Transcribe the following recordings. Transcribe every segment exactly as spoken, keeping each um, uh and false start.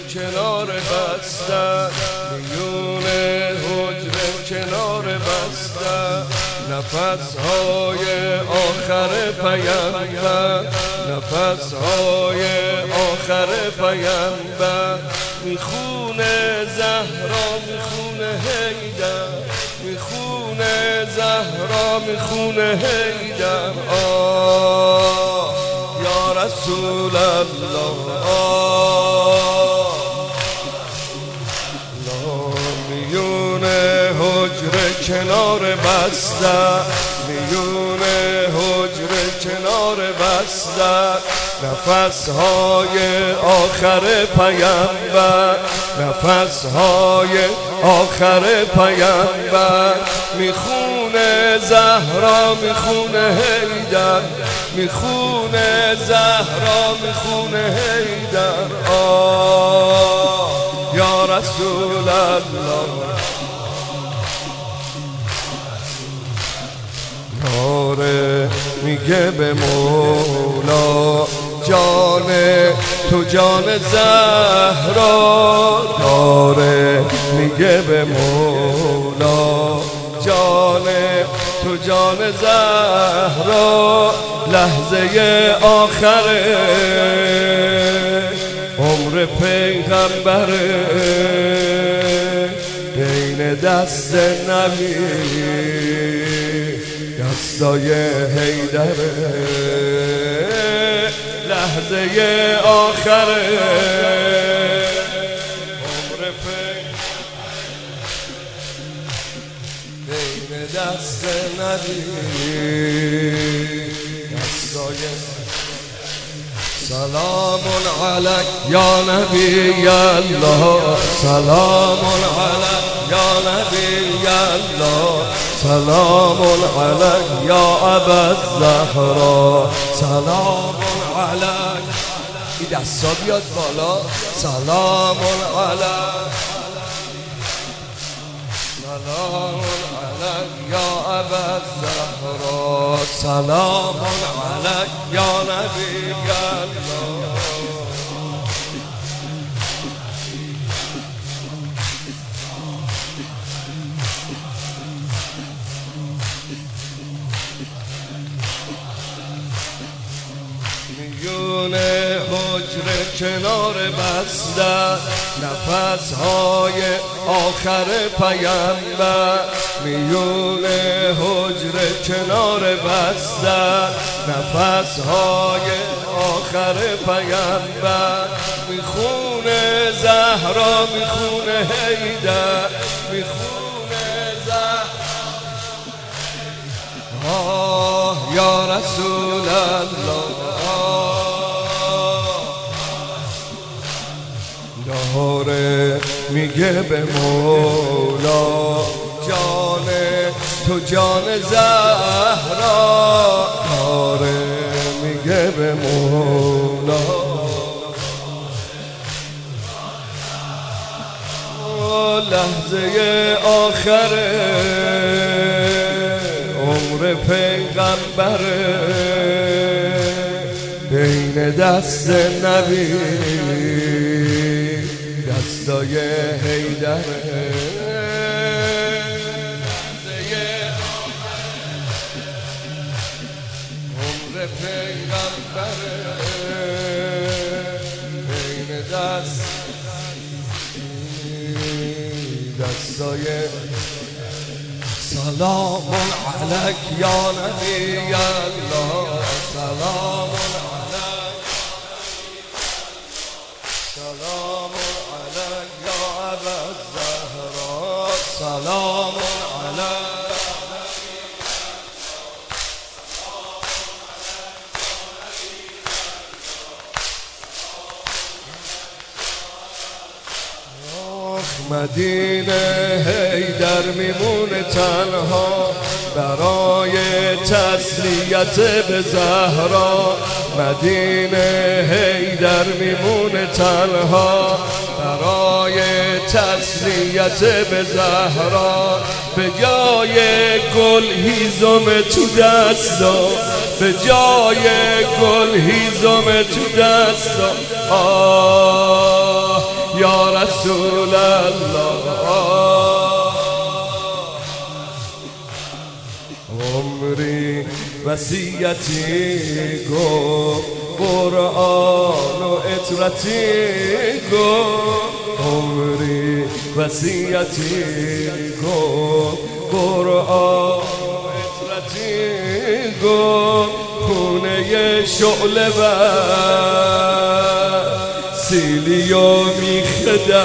کنار بستن، میون حجره کنار بستن، نفسهای آخر پیامبر، نفسهای آخر پیامبر، میخونه زهرا میخونه حیدر، میخونه زهرا میخونه حیدر. آه یا رسول الله، آه میون حجره کنار بسته، میون حجره کنار بسته، نفسهای آخر پیامبر، نفسهای آخر پیامبر، میخونه زهرا میخونه حیدر، میخونه زهرا میخونه حیدر. آه یا رسول الله، ناره میگه به مولا جان تو جان زهرا، ناره میگه به مولا جان تو جان زهرا، لحظه آخر عمر پیغمبره، بین دست نبی دستای حیدره، لحظه آخر عمر بین دست نبی دستای. سلام علیک یا نبی الله، سلام علیک یا نبی الله، سلام علیک یا ابا الزهرا، سلام علیک. این دستا بیاد بالا. سلام علیک، سلام علیک یا ابا الزهرا، سلام علیک یا نبی الله. میون حجره کنار بسته، نفسهای آخر پیامبر، میون حجره کنار بسته، نفسهای آخر پیامبر، میخونه زهرا میخونه حیدر، میخونه زهرا. آه یا رسول الله، ناره میگه به مولا جان تو جان زهرا، ناره میگه به مولا لحظه آخر عمر پیغمبره، بین دست نبی دستای حیدره، عمر پیغمبره، بین دست دستای. سلام علیک یا نبی الله، سلام علیک، سلام علیک یا ابا الزهرا، سلام علیک. مدینه حیدر میمونه تنها برای تسلیت به زهرا، مدینه حیدر میمونه تنها برای تسلیت به زهرا، به جای گل هیزم تو دستا، به جای گل هیزم تو دستا. آه یا رسول الله. عمری وصیتی گفت قرآن و اطرتی گفت، عمری وصیتی گفت قرآن و اطرتی گفت، خونه شعله و سیلیو میخدم،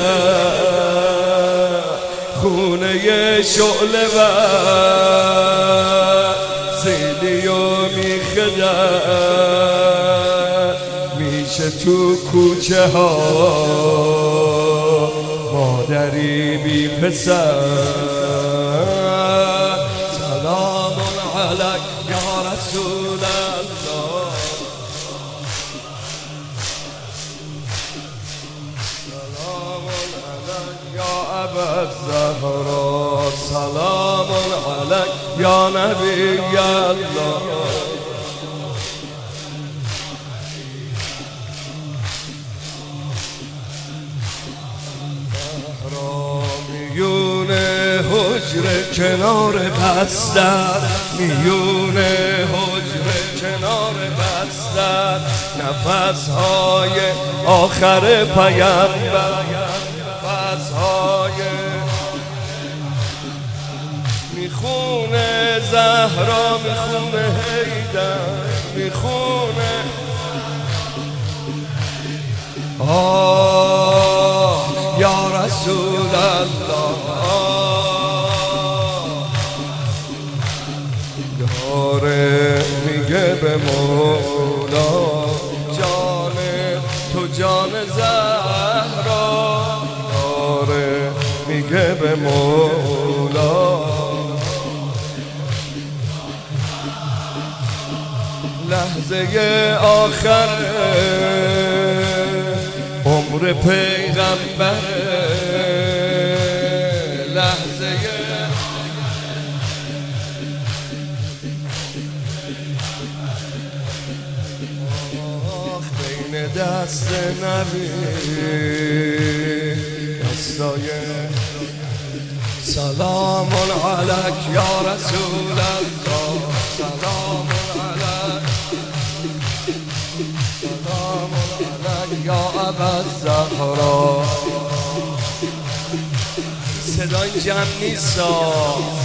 خونه شعله و سیلیو میخدم، میشه تو کوچه ها مادری بی پسر. سلام علیک یا رسول الله، سلام علیک یا ابوالزهرا، سلام علیک یا نبی الله. میون حجره کنار بستر، میون حجره کنار بستر، نفسهای آخر پیامبر، نفسهای میخونه زهرا، میخونه حیدر، میخونه آه یا رسول الله. یاره میگه به مولا جان تو جان زهرا، یاره میگه به مولا لحظه آخر عمر پیغمبر، لحظه آخ بین دست نبی دستای. سلام علیک یا رسول الله، سلام علیک، سلام علیک یا ابوالزهرا. صدای جمع نیستا،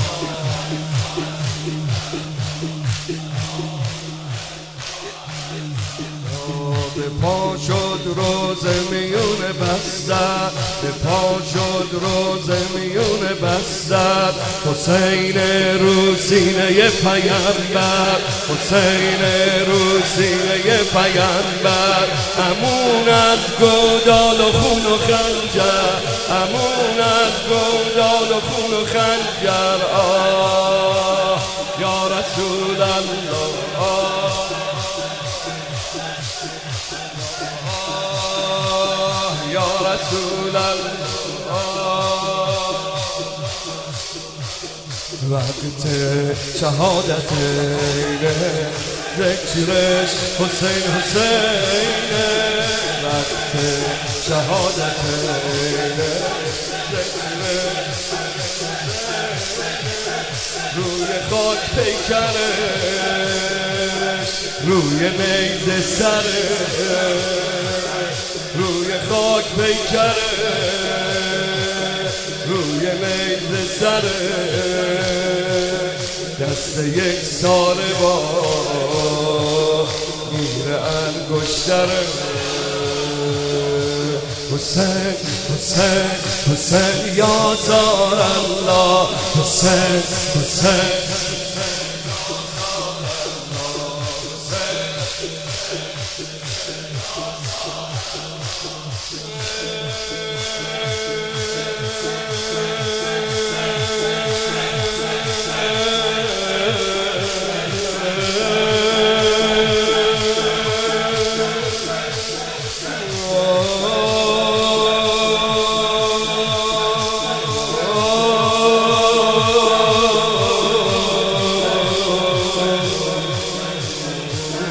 به پا شد روز میون بستر، به پا شد روز میون بستر، حسین رو سینه پیامبر، حسین رو سینه پیامبر، امون از گودال و خون و خنجر، امون از گودال و خون و خنجر. آه یا رسول الله، یا رسول الله. وقت شهادت ذکرش حسین حسین، وقت شهادت ذکرش روی خاک پیکرش، روی نیزه سرش، روی خاک پیکره، روی نیزه سره، دست یک ساله با میره انگشتره. حسین حسین حسین یا زار الله، حسین حسین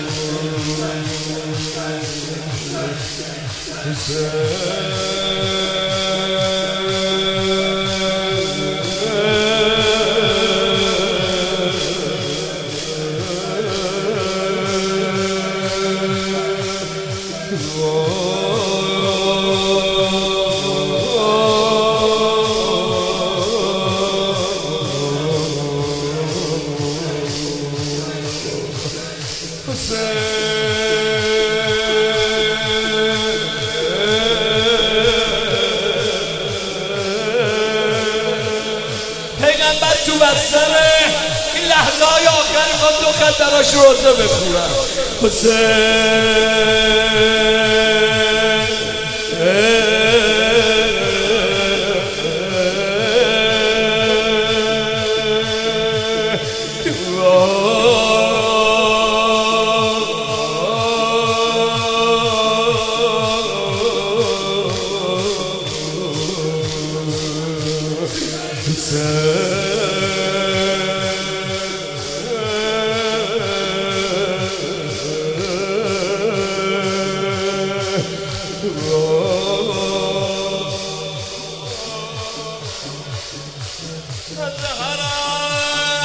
Hüseyin پیغمبر تو بستره این لحظه های آخر میخواد دو خط براش روزه بخورم. حسین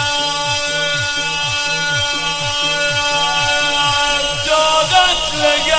طاقت